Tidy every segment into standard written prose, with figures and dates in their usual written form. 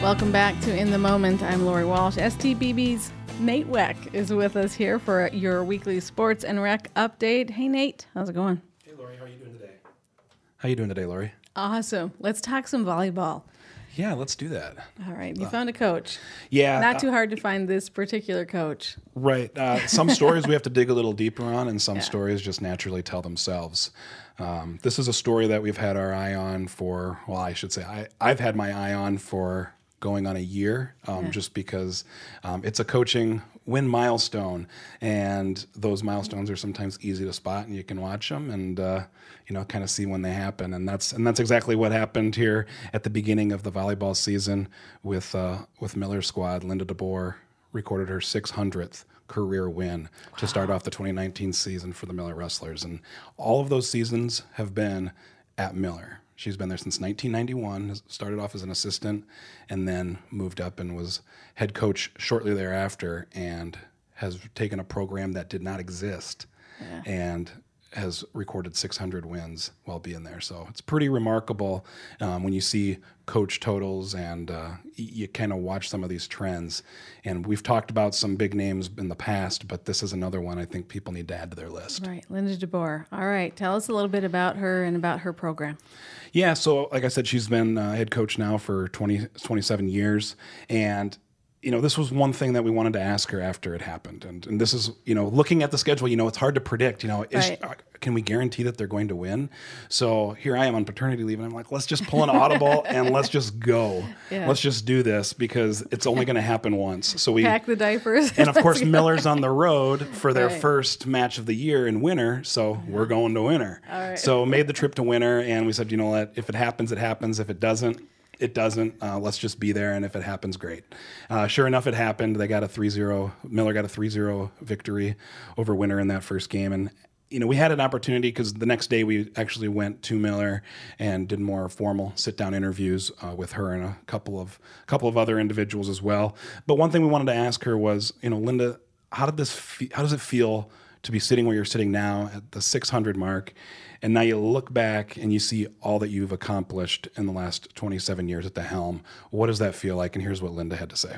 Welcome back to In the Moment. I'm Lori Walsh. STBB's Nate Weck is with us here for your weekly sports and rec update. Hey, Nate. How's it going? Hey, Lori. How are you doing today? How you doing today, Lori? Awesome. Let's talk some volleyball. Yeah, let's do that. All right. You found a coach. Yeah. Not too hard to find this particular coach. Right. Some stories we have to dig a little deeper on, and some stories just naturally tell themselves. This is a story that we've had our eye on for, well, I should say I've had my eye on for going on a year, just because it's a coaching win milestone, and those milestones are sometimes easy to spot, and you can watch them and kind of see when they happen, and that's exactly what happened here at the beginning of the volleyball season with Miller's squad. Linda DeBoer recorded her 600th career win to start off the 2019 season for the Miller Wrestlers, and all of those seasons have been at Miller. She's been there since 1991, started off as an assistant, and then moved up and was head coach shortly thereafter, and has taken a program that did not exist and has recorded 600 wins while being there. So it's pretty remarkable when you see coach totals and you kind of watch some of these trends. And we've talked about some big names in the past, but this is another one I think people need to add to their list. Right. Linda DeBoer. All right. Tell us a little bit about her and about her program. Yeah, so like I said, she's been head coach now for 27 years. And this was one thing that we wanted to ask her after it happened. And this is, looking at the schedule, it's hard to predict, can we guarantee that they're going to win? So here I am on paternity leave, and I'm like, let's just pull an audible and let's just go. Yeah. Let's just do this because it's only going to happen once. So we pack the diapers. And of course, Miller's on the road for their first match of the year in Winter. So we're going to Winter. All right. So made the trip to Winter, and we said, you know what, if it happens, it happens. If it doesn't, it doesn't. Let's just be there, and if it happens, great. Sure enough, it happened. They got a 3-0. Miller got a 3-0 victory over Winter in that first game, and we had an opportunity because the next day we actually went to Miller and did more formal sit-down interviews with her and a couple of other individuals as well. But one thing we wanted to ask her was, Linda, how does it feel to be sitting where you're sitting now at the 600 mark? And now you look back and you see all that you've accomplished in the last 27 years at the helm. What does that feel like? And here's what Linda had to say.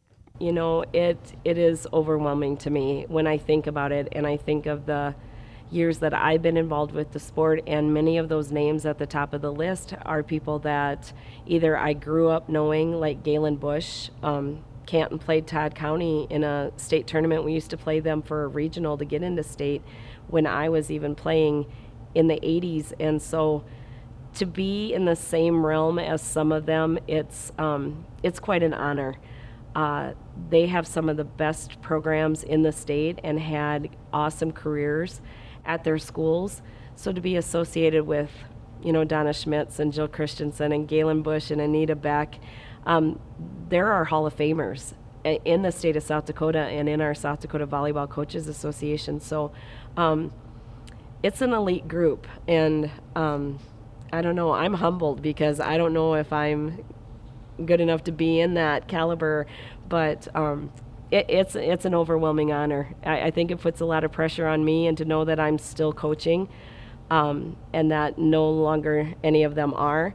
It is overwhelming to me when I think about it, and I think of the years that I've been involved with the sport, and many of those names at the top of the list are people that either I grew up knowing, like Galen Bush. Canton played Todd County in a state tournament. We used to play them for a regional to get into state when I was even playing in the 80s, and so to be in the same realm as some of them, it's quite an honor. They have some of the best programs in the state and had awesome careers at their schools. So to be associated with, Donna Schmitz and Jill Christensen and Galen Bush and Anita Beck, there are Hall of Famers in the state of South Dakota and in our South Dakota Volleyball Coaches Association. So it's an elite group, and I don't know, I'm humbled because I don't know if I'm good enough to be in that caliber, but it's an overwhelming honor. I think it puts a lot of pressure on me, and to know that I'm still coaching and that no longer any of them are.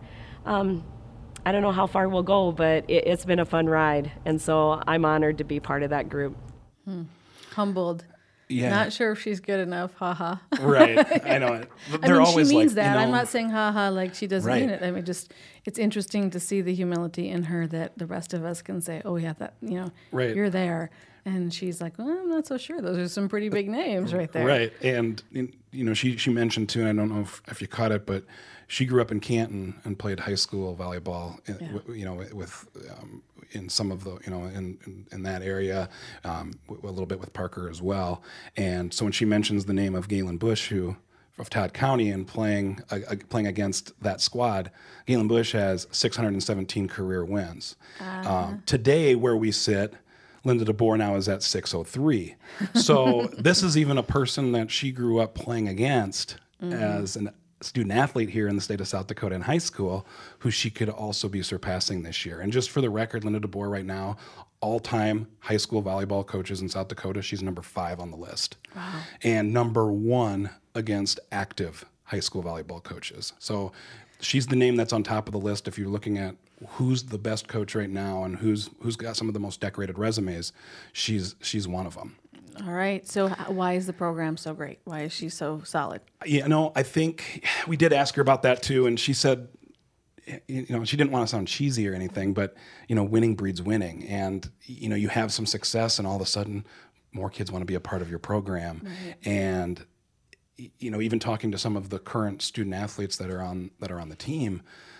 I don't know how far we'll go, but it's been a fun ride, and so I'm honored to be part of that group. Humbled. Yeah. Not sure if she's good enough, haha. Right, I know it. They're always she means like, that. I'm not saying haha like she doesn't mean Right. it. I mean, it's interesting to see the humility in her that the rest of us can say, oh yeah, that, Right. you're there. And she's like, well, I'm not so sure. Those are some pretty big names right there. Right, and she mentioned too, and I don't know if you caught it, but she grew up in Canton and played high school volleyball. With in some of the in that area, a little bit with Parker as well. And so when she mentions the name of Galen Bush, of Todd County, and playing against that squad, Galen Bush has 617 career wins. Today, where we sit, Linda DeBoer now is at 603. So this is even a person that she grew up playing against as a student athlete here in the state of South Dakota in high school, who she could also be surpassing this year. And just for the record, Linda DeBoer right now, all-time high school volleyball coaches in South Dakota, she's number 5 on the list. Wow. And number 1 against active high school volleyball coaches. So she's the name that's on top of the list if you're looking at who's the best coach right now and who's got some of the most decorated resumes. She's one of them. All right. So why is the program so great? Why is she so solid? I think we did ask her about that too, and she said, she didn't want to sound cheesy or anything, but winning breeds winning, and you have some success, and all of a sudden, more kids want to be a part of your program, right. And even talking to some of the current student athletes that are on the team,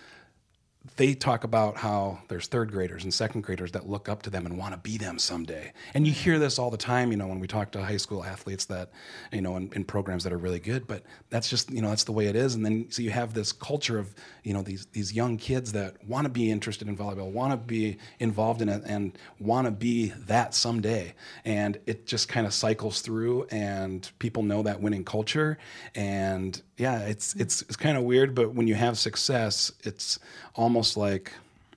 they talk about how there's third graders and second graders that look up to them and want to be them someday. And you hear this all the time, when we talk to high school athletes that, in programs that are really good, but that's just, that's the way it is. And then, so you have this culture of, these young kids that want to be interested in volleyball, want to be involved in it, and want to be that someday. And it just kind of cycles through, and people know that winning culture. And yeah, it's kind of weird, but when you have success, it's almost like,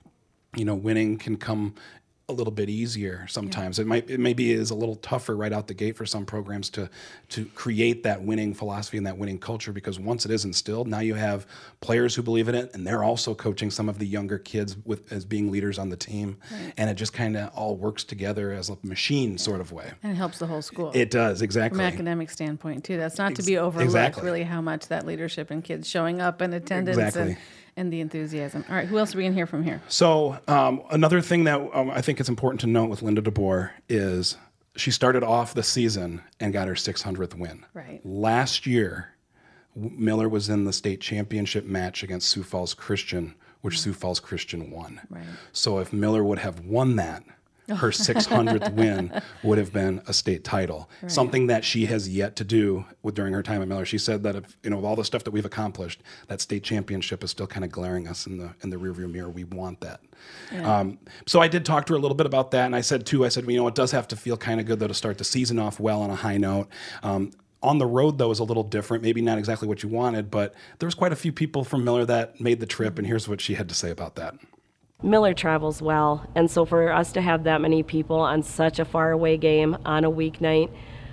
winning can come a little bit easier sometimes. Yeah. It maybe is a little tougher right out the gate for some programs to create that winning philosophy and that winning culture, because once it is instilled, now you have players who believe in it, and they're also coaching some of the younger kids as being leaders on the team. Right. And it just kind of all works together as a machine sort of way. And it helps the whole school. It does, exactly. From an academic standpoint too. That's not to be overlooked, really, how much that leadership and kids showing up in attendance and the enthusiasm. All right, who else are we going to hear from here? So another thing that I think it's important to note with Linda DeBoer is she started off the season and got her 600th win. Right. Last year, Miller was in the state championship match against Sioux Falls Christian, which Sioux Falls Christian won. Right. So if Miller would have won that, her 600th win would have been a state title, right. Something that she has yet to do during her time at Miller. She said that if, with all the stuff that we've accomplished, that state championship is still kind of glaring us in the rearview mirror. We want that. Yeah. So I did talk to her a little bit about that, and I said, it does have to feel kind of good, though, to start the season off well on a high note. On the road, though, is a little different, maybe not exactly what you wanted, but there was quite a few people from Miller that made the trip, and here's what she had to say about that. Miller travels well, and so for us to have that many people on such a faraway game on a weeknight,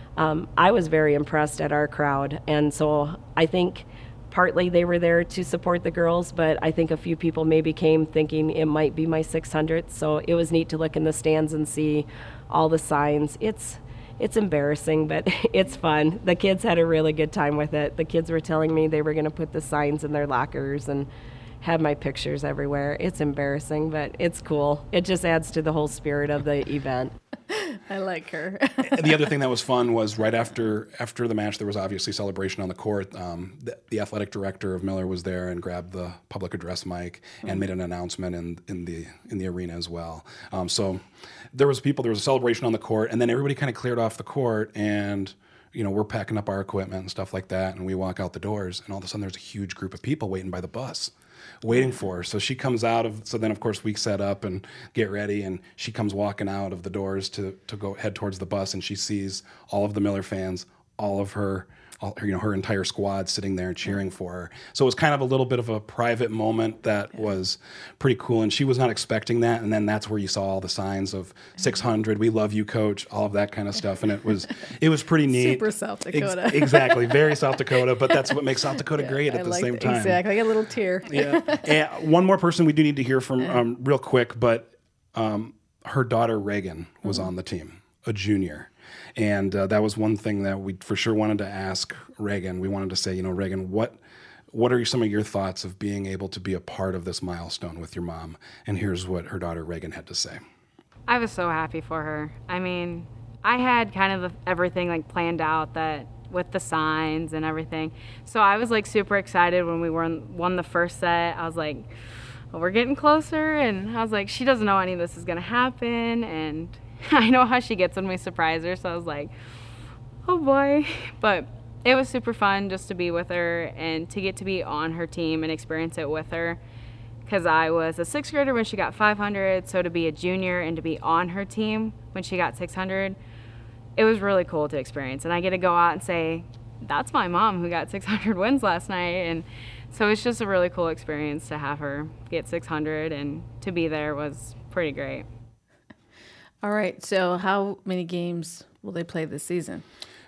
I was very impressed at our crowd. And so I think partly they were there to support the girls, but I think a few people maybe came thinking it might be my 600th. So it was neat to look in the stands and see all the signs. It's embarrassing, but it's fun. The kids had a really good time with it. The kids were telling me they were going to put the signs in their lockers and have my pictures everywhere. It's embarrassing, but it's cool. It just adds to the whole spirit of the event. I like her. The other thing that was fun was right after the match, there was obviously celebration on the court. The athletic director of Miller was there and grabbed the public address mic and made an announcement in the arena as well. So there was a celebration on the court, and then everybody kind of cleared off the court, and we're packing up our equipment and stuff like that, and we walk out the doors, and all of a sudden there's a huge group of people waiting by the bus, waiting for her. So she comes so then of course we set up and get ready, and she comes walking out of the doors to go head towards the bus, and she sees all of the Miller fans, all of her entire squad sitting there cheering for her. So it was kind of a little bit of a private moment that was pretty cool, and she was not expecting that. And then that's where you saw all the signs of 600, we love you, coach, all of that kind of stuff. And it was pretty neat. Super South Dakota. Exactly, very South Dakota, but that's what makes South Dakota great at the same time. Exactly, I got a little tear. Yeah. And one more person we do need to hear from real quick, but her daughter Reagan was on the team, a junior. And that was one thing that we for sure wanted to ask Reagan. We wanted to say, Reagan, what are some of your thoughts of being able to be a part of this milestone with your mom? And here's what her daughter Reagan had to say. I was so happy for her. I mean, I had kind of everything planned out that with the signs and everything. So I was super excited when we won the first set. I was like, well, we're getting closer. And I was like, she doesn't know any of this is going to happen. And I know how she gets when we surprise her, so I was like, oh boy. But it was super fun just to be with her and to get to be on her team and experience it with her, because I was a sixth grader when she got 500, so to be a junior and to be on her team when she got 600, it was really cool to experience. And I get to go out and say, that's my mom who got 600 wins last night. And so it's just a really cool experience to have her get 600, and to be there was pretty great. All right, so how many games will they play this season?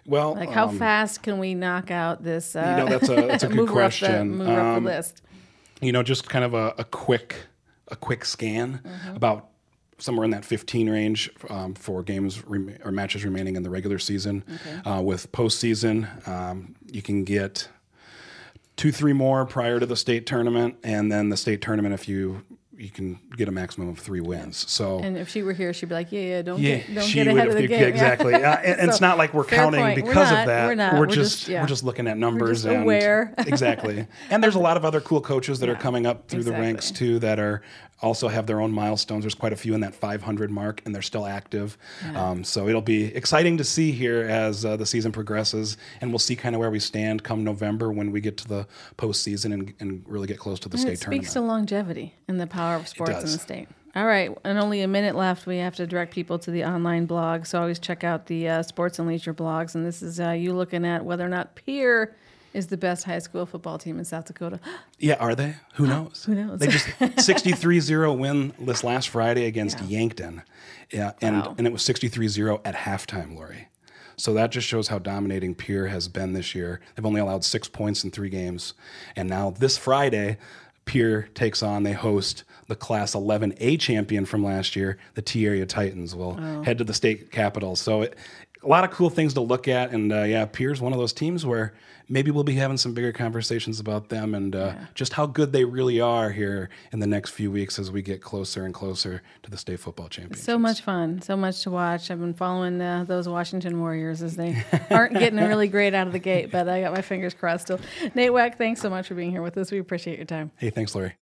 Well, Like, how fast can we knock out this? that's a good question. Move up the list. Just kind of a quick scan, about somewhere in that 15 range for games or matches remaining in the regular season. With postseason, you can get 2-3 more prior to the state tournament, and then the state tournament if you can get a maximum of 3 wins. So, and if she were here, she'd be like, don't get ahead of the game. Exactly. And So, it's not like we're fair counting point. because We're of that. We're not. We're just looking at numbers just aware. Exactly. And there's a lot of other cool coaches that are coming up through the ranks too that are also have their own milestones. There's quite a few in that 500 mark, and they're still active. So it'll be exciting to see here as the season progresses, and we'll see kind of where we stand come November when we get to the postseason and really get close to the state tournament. It speaks to longevity in the power of sports in does. the state. All right, and only a minute left. We have to direct people to the online blog, so always check out the Sports and Leisure blogs. And this is you looking at whether or not Pierre is the best high school football team in South Dakota. Yeah, are they? Who knows? Who knows? They just 63-0 win this last Friday against Yankton. Yeah, and it was 63-0 at halftime, Lori. So that just shows how dominating Pierre has been this year. They've only allowed 6 points in 3 games. And now this Friday, Pierre they host the Class 11A champion from last year, the T-Area Titans will head to the state capital. So a lot of cool things to look at. And Pierre's one of those teams where maybe we'll be having some bigger conversations about them and just how good they really are here in the next few weeks as we get closer and closer to the state football championship. So much fun, so much to watch. I've been following those Washington Warriors as they aren't getting really great out of the gate, but I got my fingers crossed still. Nate Weck, thanks so much for being here with us. We appreciate your time. Hey, thanks, Larry.